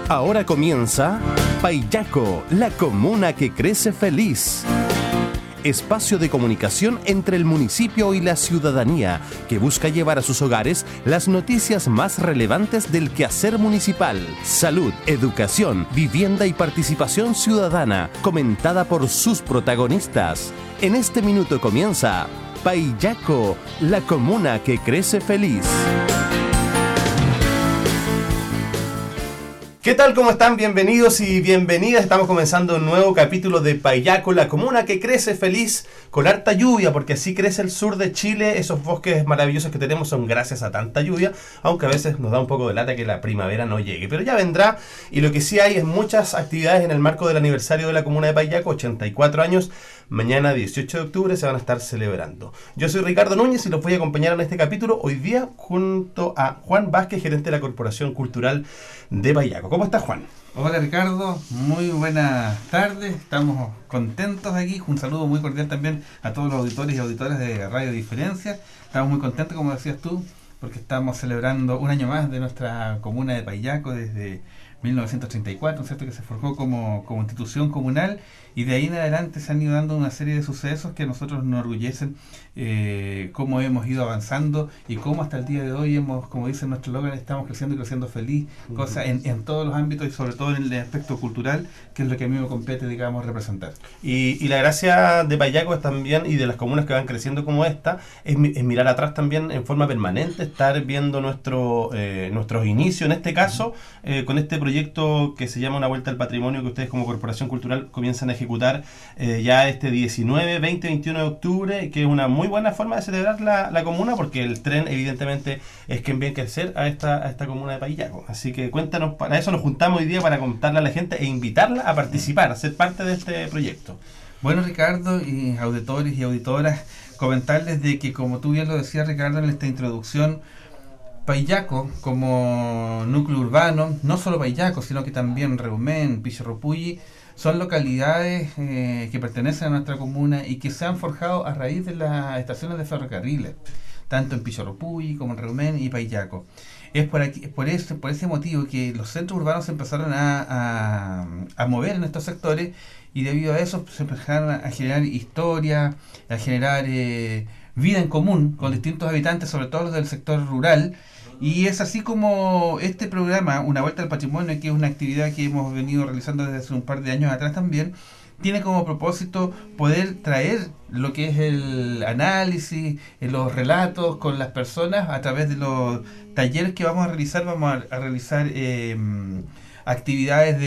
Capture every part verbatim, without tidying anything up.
Ahora comienza Paillaco, la comuna que crece feliz. Espacio de comunicación entre el municipio y la ciudadanía, que busca llevar a sus hogares las noticias más relevantes del quehacer municipal. Salud, educación, vivienda y participación ciudadana, comentada por sus protagonistas. En este minuto comienza Paillaco, la comuna que crece feliz. ¿Qué tal? ¿Cómo están? Bienvenidos y bienvenidas. Estamos comenzando un nuevo capítulo de Paillaco, la comuna que crece feliz con harta lluvia, porque así crece el sur de Chile. Esos bosques maravillosos que tenemos son gracias a tanta lluvia, aunque a veces nos da un poco de lata que la primavera no llegue. Pero ya vendrá, y lo que sí hay es muchas actividades en el marco del aniversario de la comuna de Paillaco, ochenta y cuatro años. Mañana, dieciocho de octubre, se van a estar celebrando. Yo soy Ricardo Núñez y los voy a acompañar en este capítulo hoy día junto a Juan Vázquez, gerente de la Corporación Cultural de Paillaco. ¿Cómo estás, Juan? Hola, Ricardo, muy buenas tardes, estamos contentos aquí. Un saludo muy cordial también a todos los auditores y auditoras de Radio Diferencia. Estamos muy contentos, como decías tú, porque estamos celebrando un año más de nuestra comuna de Paillaco desde mil novecientos treinta y cuatro, ¿cierto? Que se forjó como, como institución comunal, y de ahí en adelante se han ido dando una serie de sucesos que a nosotros nos enorgullecen, eh, cómo hemos ido avanzando y cómo hasta el día de hoy hemos, como dice nuestro eslogan, estamos creciendo y creciendo feliz, uh-huh. Cosa en, en todos los ámbitos y sobre todo en el aspecto cultural, que es lo que a mí me compete, digamos, representar. Y, y la gracia de Paillaco es también, y de las comunas que van creciendo como esta, es, es mirar atrás también en forma permanente, estar viendo nuestro eh, nuestros inicios, en este caso, eh, con este proyecto que se llama Una Vuelta al Patrimonio, que ustedes como Corporación Cultural comienzan a ejecutar eh, ya este diecinueve, veinte, veintiuno de octubre, que es una muy buena forma de celebrar la, la comuna, porque el tren evidentemente es quien viene a crecer a esta, a esta comuna de Paillaco. Así que cuéntanos, para eso nos juntamos hoy día, para contarle a la gente e invitarla a participar, a ser parte de este proyecto. Bueno, Ricardo, y auditores y auditoras, comentarles de que, como tú bien lo decías, Ricardo, en esta introducción, Paillaco como núcleo urbano, no solo Paillaco, sino que también Reumén, Pichorropulli, son localidades eh, que pertenecen a nuestra comuna y que se han forjado a raíz de las estaciones de ferrocarriles, tanto en Pichorropulli como en Reumén y Paillaco. Es por, aquí, por, ese, por ese motivo que los centros urbanos se empezaron a, a, a mover en estos sectores, y debido a eso se empezaron a generar historia, a generar eh, vida en común con distintos habitantes, sobre todo los del sector rural. Y es así como este programa, Una Vuelta al Patrimonio, que es una actividad que hemos venido realizando desde hace un par de años atrás también, tiene como propósito poder traer lo que es el análisis, los relatos con las personas a través de los talleres que vamos a realizar. Vamos a, a realizar eh, actividades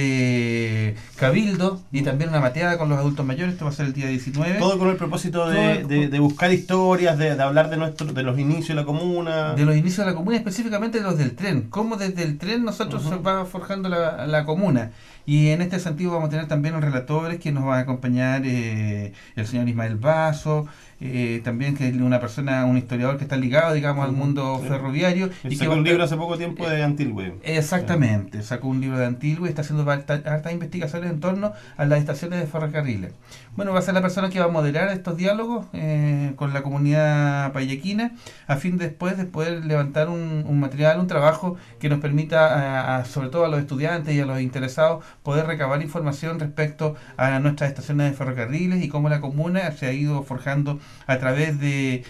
de cabildo y también una mateada con los adultos mayores. Esto va a ser el día diecinueve. Todo con el propósito de, de, de buscar historias, de, de hablar de nuestro, de los inicios de la comuna. De los inicios de la comuna, específicamente de los del tren. Cómo desde el tren nosotros uh-huh. va forjando la, la comuna. Y en este sentido vamos a tener también los relatores que nos van a acompañar, eh, el señor Ismael Vaso, eh, también que es una persona, un historiador que está ligado, digamos, al mundo sí. ferroviario. Y sacó que un libro hace poco tiempo de Antilwe. Exactamente, sí. Sacó un libro de Antilwe y está haciendo hartas, hartas investigaciones en torno a las estaciones de ferrocarriles. Bueno, va a ser la persona que va a moderar estos diálogos eh, con la comunidad paillaquina, a fin de después de poder levantar un, un material, un trabajo que nos permita, a, a, sobre todo a los estudiantes y a los interesados, poder recabar información respecto a nuestras estaciones de ferrocarriles y cómo la comuna se ha ido forjando a través de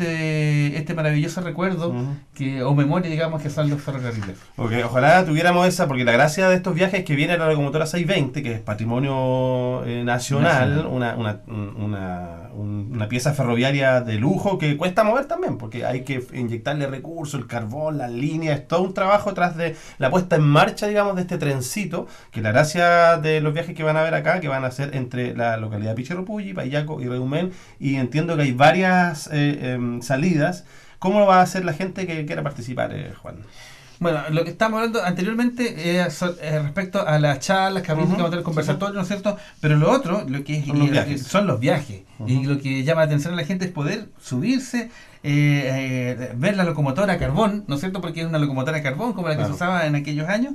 este este maravilloso recuerdo uh-huh. que o memoria, digamos, que son los ferrocarriles. Okay, ojalá tuviéramos esa, porque la gracia de estos viajes es que viene la locomotora seiscientos veinte, que es patrimonio eh, nacional, nacional. Una, una, una, una pieza ferroviaria de lujo que cuesta mover también, porque hay que inyectarle recursos, el carbón, las líneas, es todo un trabajo tras de la puesta en marcha, digamos, de este trencito, que la gracia de los viajes que van a ver acá, que van a ser entre la localidad de Pichorropulli, Paillaco y Reumén, y entiendo que hay varias eh, eh, salidas. ¿Cómo lo va a hacer la gente que quiera participar, eh, Juan? Bueno, lo que estábamos hablando anteriormente es eh, eh, respecto a las charlas, que vamos uh-huh. a tener conversatorios, ¿no es cierto? Pero lo otro, lo que es, son los viajes, son los viajes. Uh-huh. Y lo que llama la atención a la gente es poder subirse, eh, eh, ver la locomotora a carbón, ¿no es cierto? Porque es una locomotora a carbón como la que claro. se usaba en aquellos años.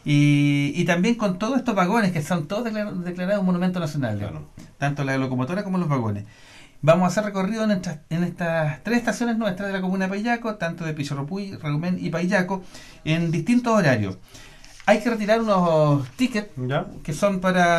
Y, y también con todos estos vagones que son todos declarados, declarados monumento nacional, claro. tanto la locomotora como los vagones. Vamos a hacer recorrido en estas, en estas tres estaciones nuestras de la comuna de Paillaco, tanto de Pichorropulli, Reumén y Paillaco, en distintos horarios. hay que retirar unos tickets ¿Ya? que son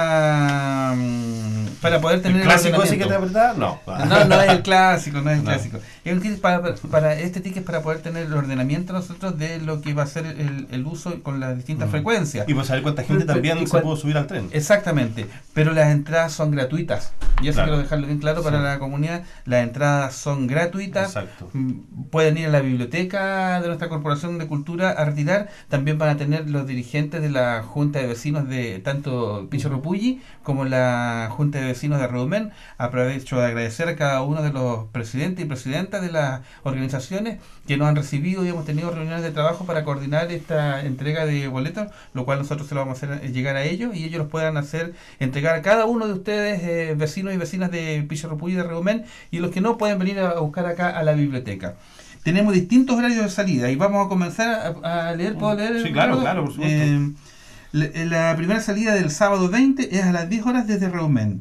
para para poder tener ¿El clásico el ese que te verdad? No. No, no es el clásico, no es el No. clásico. Es un ticket para, para, este ticket es para poder tener el ordenamiento nosotros de lo que va a ser el, el uso con las distintas Mm. frecuencias. Y para saber cuánta gente Pero- también y se cuan- pudo subir al tren. Exactamente, pero las entradas son gratuitas. Y eso Claro. quiero dejarlo bien claro para Sí. la comunidad. Las entradas son gratuitas. Exacto. Mm, Pueden ir a la biblioteca de nuestra Corporación de Cultura a retirar. También van a tener los dirigentes de la Junta de Vecinos de tanto Pichorropulli como la Junta de Vecinos de Reumén. Aprovecho de agradecer a cada uno de los presidentes y presidentas de las organizaciones que nos han recibido y hemos tenido reuniones de trabajo para coordinar esta entrega de boletos, lo cual nosotros se lo vamos a hacer llegar a ellos y ellos los puedan hacer entregar a cada uno de ustedes, eh, vecinos y vecinas de Pichorropulli y de Reumén, y los que no pueden venir a buscar acá a la biblioteca. Tenemos distintos horarios de salida y vamos a comenzar a, a leer. ¿Puedo leer? Sí, claro, Ricardo? claro, por supuesto. Eh, la, la primera salida del sábado veinte es a las diez horas desde Reumén,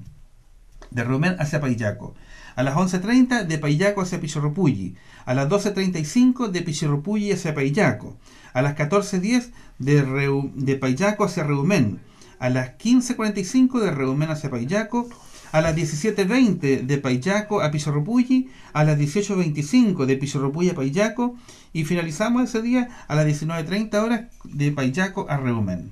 de Reumén hacia Paillaco. A las once treinta de Paillaco hacia Pichorropulli. A las doce treinta y cinco de Pichorropulli hacia Paillaco. A las catorce diez de, Reu, de Paillaco hacia Reumén. A las quince cuarenta y cinco de Reumén hacia Paillaco. A las diecisiete veinte de Paillaco a Pichorropulli, a las dieciocho veinticinco de Pichorropulli a Paillaco y finalizamos ese día a las diecinueve treinta horas de Paillaco a Reumén.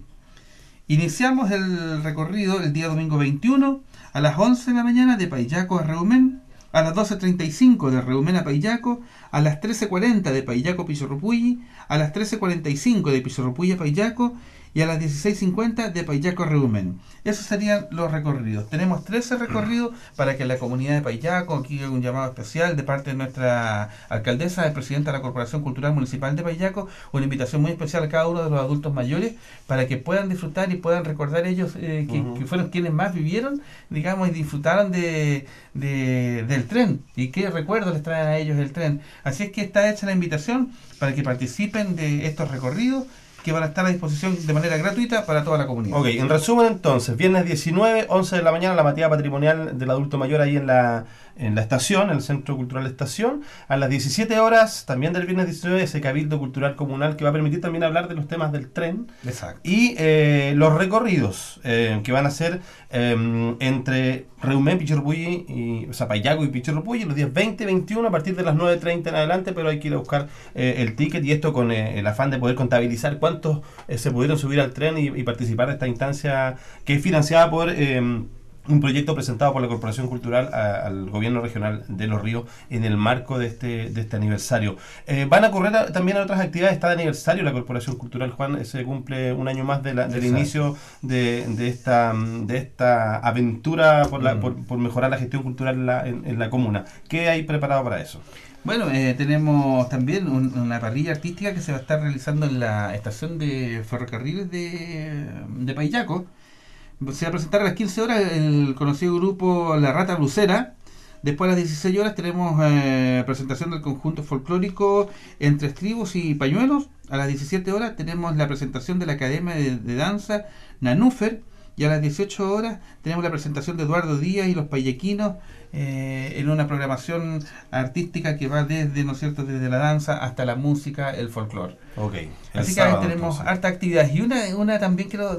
Iniciamos el recorrido el día domingo veintiuno a las once de la mañana de Paillaco a Reumén, a las doce treinta y cinco de Reumén a Paillaco, a las trece cuarenta de Paillaco a Pichorropulli, a las trece cuarenta y cinco de Pichorropulli a Paillaco y a las dieciséis cincuenta de Paillaco a Reumén. Esos serían los recorridos. Tenemos trece recorridos para que la comunidad de Paillaco, aquí hay un llamado especial de parte de nuestra alcaldesa, el presidente de la Corporación Cultural Municipal de Paillaco, una invitación muy especial a cada uno de los adultos mayores para que puedan disfrutar y puedan recordar ellos eh, que, Uh-huh. que fueron quienes más vivieron, digamos, y disfrutaron de, de, del tren y qué recuerdos les traen a ellos el tren. Así es que está hecha la invitación para que participen de estos recorridos que van a estar a disposición de manera gratuita para toda la comunidad. Ok, en resumen entonces, viernes diecinueve, once de la mañana, la matía patrimonial del adulto mayor ahí en la, en la estación, en el Centro Cultural Estación. A las diecisiete horas, también del viernes diecinueve, ese cabildo cultural comunal que va a permitir también hablar de los temas del tren. Exacto. Y eh, los recorridos eh, que van a ser eh, entre Reumén, Pichorropulli, y, o sea, Paillaco y Pichorropulli, los días veinte y veintiuno a partir de las nueve treinta en adelante, pero hay que ir a buscar eh, el ticket y esto con eh, el afán de poder contabilizar cuántos eh, se pudieron subir al tren y, y participar de esta instancia que es financiada por eh, un proyecto presentado por la Corporación Cultural a, al Gobierno Regional de Los Ríos en el marco de este de este aniversario. Eh, van a correr a, también a otras actividades. Está de aniversario la Corporación Cultural, Juan, se cumple un año más de la, del Exacto. inicio de, de esta de esta aventura por, la, Mm. por, por mejorar la gestión cultural en la, en, en la comuna. ¿Qué hay preparado para eso? Bueno, eh, tenemos también un- una parrilla artística que se va a estar realizando en la estación de ferrocarriles de, de Paillaco. Se va a presentar a las quince horas el conocido grupo La Rata Blusera. Después a las dieciséis horas tenemos eh, presentación del conjunto folclórico Entre Estribos y Pañuelos. A las diecisiete horas tenemos la presentación de la Academia de, de Danza Nanúfer. Y a las dieciocho horas tenemos la presentación de Eduardo Díaz y los Payequinos eh, en una programación artística que va desde, ¿no es cierto?, desde la danza hasta la música, el folclore. Ok. el Así que ahí sábado, tenemos entonces. harta actividad. Y una, una también quiero,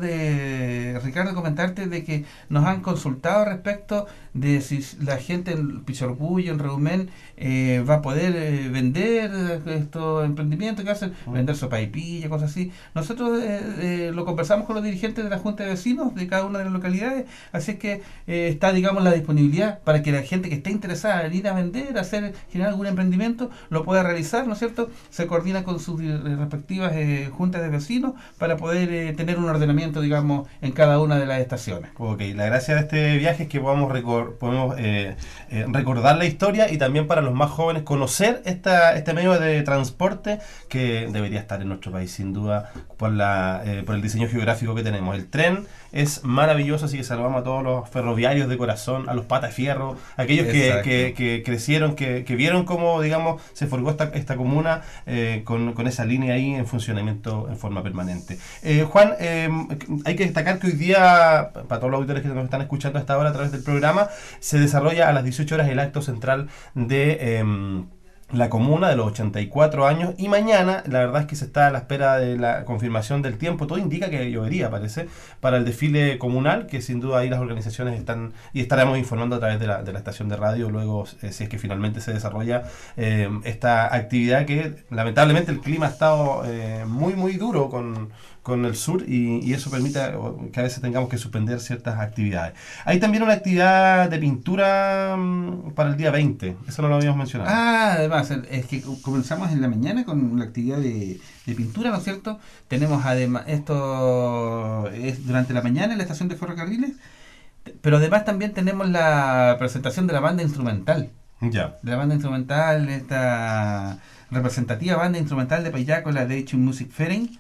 de Ricardo, comentarte de que nos han consultado respecto de si la gente en Pichorropulli, en Reumén, eh, va a poder eh, vender eh, estos emprendimientos que hacen, Mm. vender sopaipilla, cosas así. Nosotros eh, eh, lo conversamos con los dirigentes de la Junta de Vecinos de cada una de las localidades, así es que eh, está, digamos, la disponibilidad para que la gente que esté interesada en ir a vender, hacer, generar algún emprendimiento, lo pueda realizar, ¿no es cierto? Se coordina con sus eh, respectivas eh, juntas de vecinos para poder eh, tener un ordenamiento, digamos, en cada una de las estaciones. Ok, la gracia de este viaje es que podamos, recor podemos eh, eh, recordar la historia y también para los más jóvenes conocer esta, este medio de transporte que debería estar en nuestro país sin duda por, la, eh, por el diseño geográfico que tenemos. El tren es maravilloso, así que saludamos a todos los ferroviarios de corazón, a los patas fierro, aquellos que, que, que crecieron, que, que vieron cómo, digamos, se forjó esta, esta comuna eh, con, con esa línea ahí en funcionamiento en forma permanente. Eh, Juan, eh, hay que destacar que hoy día, para todos los auditores que nos están escuchando a esta hora a través del programa, se desarrolla a las dieciocho horas el acto central de... Eh, la comuna de los ochenta y cuatro años, y mañana la verdad es que se está a la espera de la confirmación del tiempo. Todo indica que llovería, parece, para el desfile comunal, que sin duda ahí las organizaciones están, y estaremos informando a través de la, de la estación de radio luego, eh, si es que finalmente se desarrolla eh, esta actividad, que lamentablemente el clima ha estado eh, muy muy duro con con el sur, y, y eso permite que a veces tengamos que suspender ciertas actividades. Hay también una actividad de pintura um, para el día veinte, eso no lo habíamos mencionado. Ah, además, es que comenzamos en la mañana con la actividad de, de pintura, ¿no es cierto? Tenemos además, esto es durante la mañana en la estación de ferrocarriles, pero además también tenemos la presentación de la banda instrumental. Ya. De la banda instrumental, esta representativa banda instrumental de Paillaco, la Deutsche Musikverein,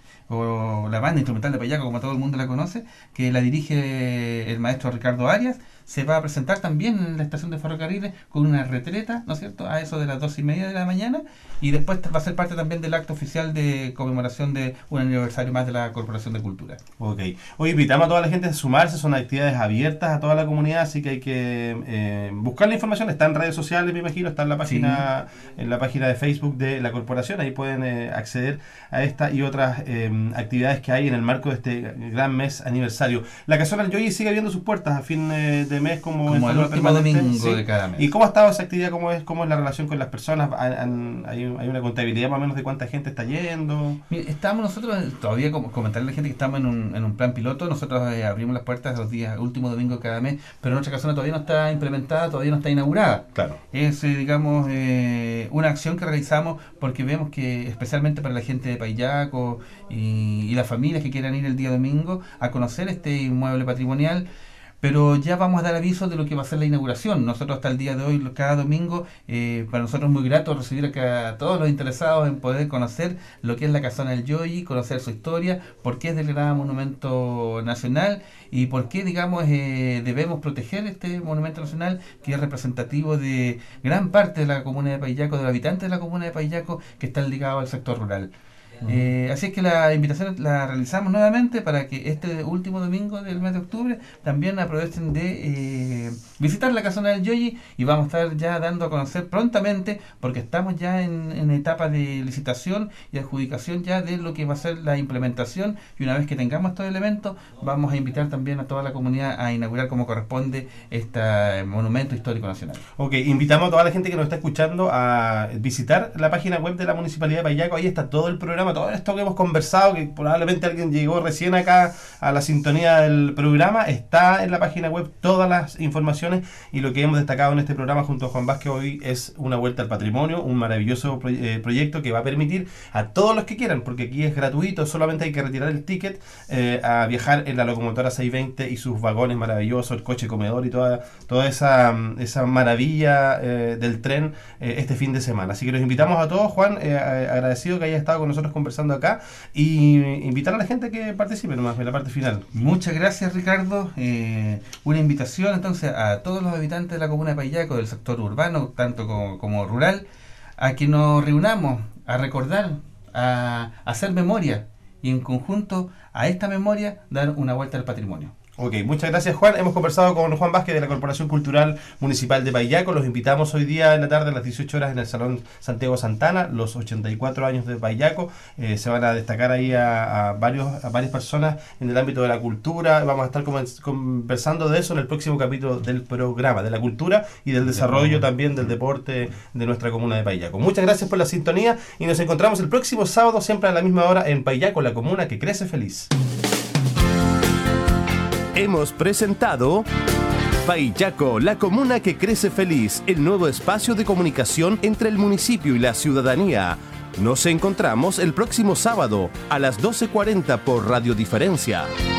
o la banda instrumental de Paillaco, como todo el mundo la conoce, que la dirige el maestro Ricardo Arias. Se va a presentar también en la estación de ferrocarriles con una retreta, ¿no es cierto?, a eso de las dos y media de la mañana, y después va a ser parte también del acto oficial de conmemoración de un aniversario más de la Corporación de Cultura. Ok. Hoy invitamos a toda la gente a sumarse, son actividades abiertas a toda la comunidad, así que hay que eh, buscar la información. Está en redes sociales, me imagino, está en la página, sí, en la página de Facebook de la corporación, ahí pueden eh, acceder a esta y otras eh, actividades que hay en el marco de este gran mes aniversario. La Casona del Yoyi sigue abriendo sus puertas a fin de, de mes, como, como el último domingo, sí, de cada mes. ¿Y cómo ha estado esa actividad? ¿Cómo es, cómo es la relación con las personas? ¿Hay, hay una contabilidad más o menos de cuánta gente está yendo? Mire, estamos nosotros, todavía como comentarle a la gente que estamos en un, en un plan piloto. Nosotros eh, abrimos las puertas los días, último domingo de cada mes, pero nuestra casona todavía no está implementada, todavía no está inaugurada. Claro. Es, eh, digamos, eh, una acción que realizamos porque vemos que, especialmente para la gente de Paillaco y, y las familias que quieran ir el día domingo a conocer este inmueble patrimonial, pero ya vamos a dar aviso de lo que va a ser la inauguración. Nosotros hasta el día de hoy, cada domingo, eh, para nosotros es muy grato recibir acá a todos los interesados en poder conocer lo que es la Casona del Yoyi, conocer su historia, por qué es del gran monumento nacional y por qué, digamos, eh, debemos proteger este monumento nacional, que es representativo de gran parte de la comuna de Paillaco, de los habitantes de la comuna de Paillaco, que están ligados al sector rural. Eh, así es que la invitación la realizamos nuevamente para que este último domingo del mes de octubre también aprovechen de eh, visitar la Casona del Yoyi, y vamos a estar ya dando a conocer prontamente, porque estamos ya en, en etapa de licitación y adjudicación ya de lo que va a ser la implementación, y una vez que tengamos estos elementos vamos a invitar también a toda la comunidad a inaugurar como corresponde este monumento histórico nacional. Ok, invitamos a toda la gente que nos está escuchando a visitar la página web de la Municipalidad de Paillaco. Ahí está todo el programa, todo esto que hemos conversado, que probablemente alguien llegó recién acá a la sintonía del programa, está en la página web todas las informaciones, y lo que hemos destacado en este programa junto a Juan Vázquez hoy es una vuelta al patrimonio, un maravilloso pro eh, proyecto que va a permitir a todos los que quieran, porque aquí es gratuito, solamente hay que retirar el ticket, eh, a viajar en la locomotora seiscientos veinte y sus vagones maravillosos, el coche comedor y toda, toda esa, esa maravilla eh, del tren eh, este fin de semana. Así que los invitamos a todos, Juan, eh, agradecido que haya estado con nosotros conversando acá, y invitar a la gente que participe nomás en la parte final. Muchas gracias, Ricardo. Eh, una invitación entonces a todos los habitantes de la comuna de Paillaco, del sector urbano tanto como, como rural, a que nos reunamos a recordar, a, a hacer memoria, y en conjunto a esta memoria dar una vuelta al patrimonio. Ok, muchas gracias, Juan. Hemos conversado con Juan Vázquez de la Corporación Cultural Municipal de Paillaco. Los invitamos hoy día en la tarde a las dieciocho horas en el Salón Santiago Santana, los ochenta y cuatro años de Paillaco. Eh, se van a destacar ahí a, a, varios, a varias personas en el ámbito de la cultura. Vamos a estar conversando de eso en el próximo capítulo del programa, de la cultura y del desarrollo también del deporte de nuestra comuna de Paillaco. Muchas gracias por la sintonía, y nos encontramos el próximo sábado, siempre a la misma hora, en Paillaco, la comuna que crece feliz. Hemos presentado Paillaco, la comuna que crece feliz, el nuevo espacio de comunicación entre el municipio y la ciudadanía. Nos encontramos el próximo sábado a las doce cuarenta por Radio Diferencia.